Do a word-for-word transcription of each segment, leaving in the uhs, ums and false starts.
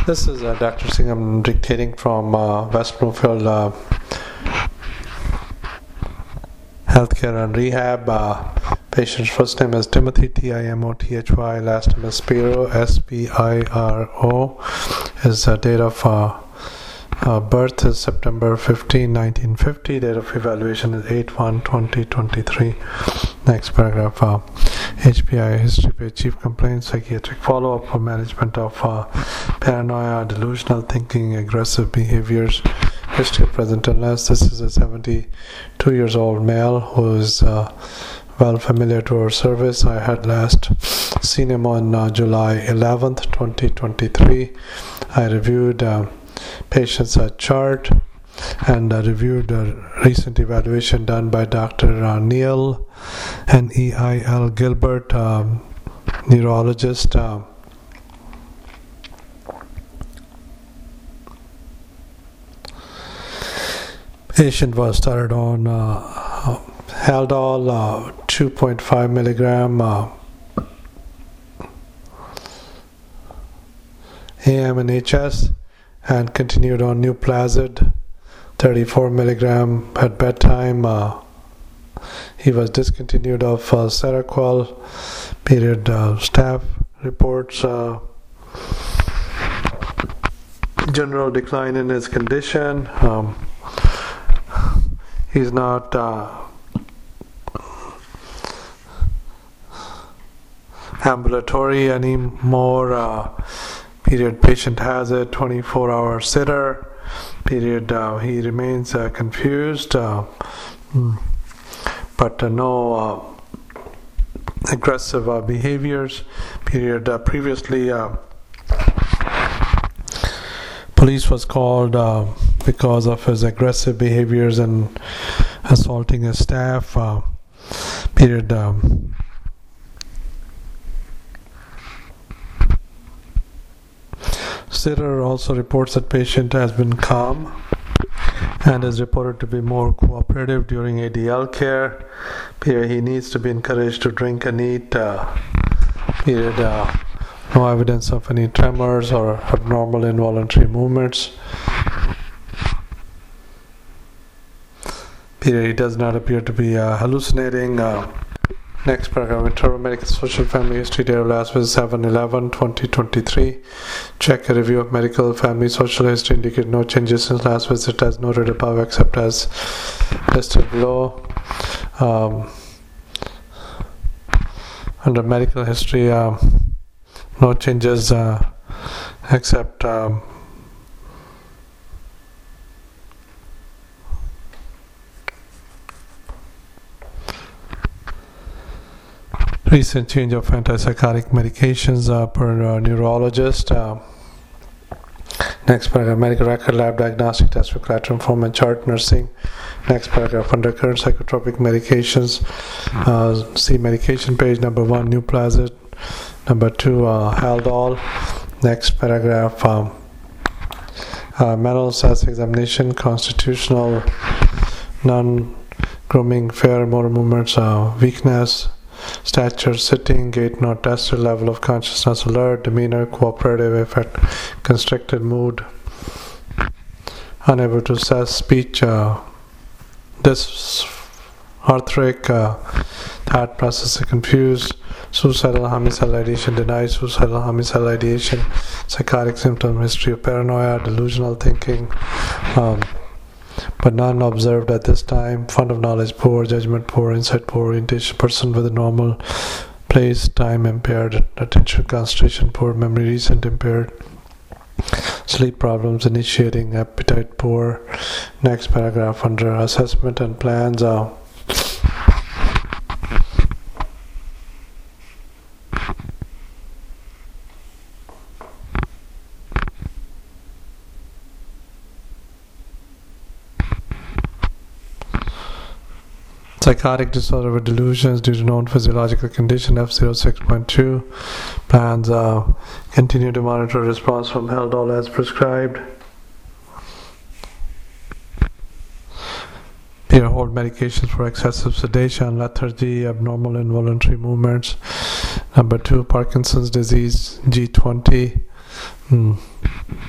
This is uh, Doctor Singh. I'm dictating from uh, West Bloomfield uh, Healthcare and Rehab. Uh, patient's first name is Timothy, T I M O T H Y. Last name is Spiro, S P I R O. His uh, date of uh, uh, birth is September fifteenth, nineteen fifty. Date of evaluation is eight one twenty twenty-three. Next paragraph. Uh, H P I history page, chief complaint, psychiatric follow-up for management of uh, paranoia, delusional thinking, aggressive behaviors, history of present illness. This is a seventy-two years old male who is uh, well familiar to our service. I had last seen him on uh, July eleventh, twenty twenty-three. I reviewed uh, patient's uh, chart and uh, reviewed a recent evaluation done by Doctor Uh, Neil, N E I L Gilbert, um, neurologist. Uh, patient was started on uh, Haldol, uh, two point five milligram uh, A M and H S, and continued on Nuplazid, thirty-four milligram at bedtime. Uh, he was discontinued of uh, Seroquel. Period. Uh, staff reports uh, general decline in his condition. Um, he's not uh, ambulatory anymore. Uh, period. Patient has a twenty-four hour sitter. Period. Uh, he remains uh, confused, uh, but uh, no uh, aggressive uh, behaviors. Period. Uh, previously, uh, police was called uh, because of his aggressive behaviors and assaulting his staff. Uh, period. Um, Sitter also reports that patient has been calm and is reported to be more cooperative during A D L care. Period. He needs to be encouraged to drink and eat. Uh, period. Uh, no evidence of any tremors or abnormal involuntary movements. Period. He does not appear to be uh, hallucinating. Uh, Next paragraph. Internal medical social family history. Date of last visit seven eleven twenty twenty-three. Check a review of medical family social history. Indicate no changes since last visit as noted above except as listed below. Um, under medical history, uh, no changes uh, except um, recent change of antipsychotic medications uh, per uh, neurologist. Uh, next paragraph. Medical record, lab diagnostic test for collateral form and chart nursing. Next paragraph. Under current psychotropic medications, uh, see medication page. Number one, Nuplazid. Number two, uh, Haldol. Next paragraph. Um, uh, mental status examination, constitutional, non-grooming, fair motor movements, uh, weakness, stature, sitting, gait not tested, level of consciousness alert, demeanor, cooperative, effect, constricted mood, unable to assess speech, uh, dysarthric, uh, thought process confused, suicidal homicidal ideation, denied suicidal homicidal ideation, psychotic symptom, history of paranoia, delusional thinking, um, but none observed at this time. Fund of knowledge poor, judgment poor, insight poor, orientation person with a normal place, time impaired, attention concentration poor, memory recent impaired, sleep problems, initiating, appetite poor. Next paragraph. Under assessment and plans, uh, psychotic disorder with delusions due to known physiological condition F zero six point two. Plans uh, continue to monitor response from Haldol as prescribed. Peer hold medications for excessive sedation, lethargy, abnormal involuntary movements. Number two, Parkinson's disease G twenty. Hmm.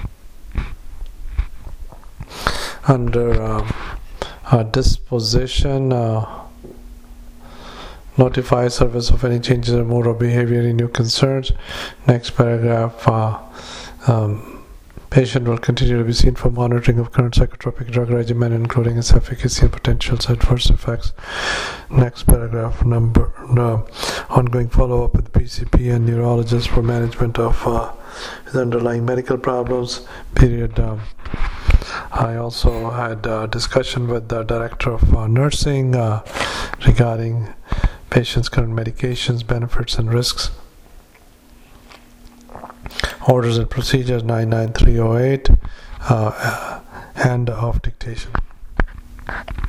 under um, uh, disposition, uh, notify service of any changes in mood or behavior, any new concerns. Next paragraph, uh, um, patient will continue to be seen for monitoring of current psychotropic drug regimen, including its efficacy and potential adverse effects. Next paragraph, number no, ongoing follow-up with P C P and neurologist for management of uh, his underlying medical problems. Period. Um, I also had a discussion with the director of uh, nursing uh, regarding patients' current medications, benefits, and risks. Orders and procedures nine nine three oh eight, uh, hand of dictation.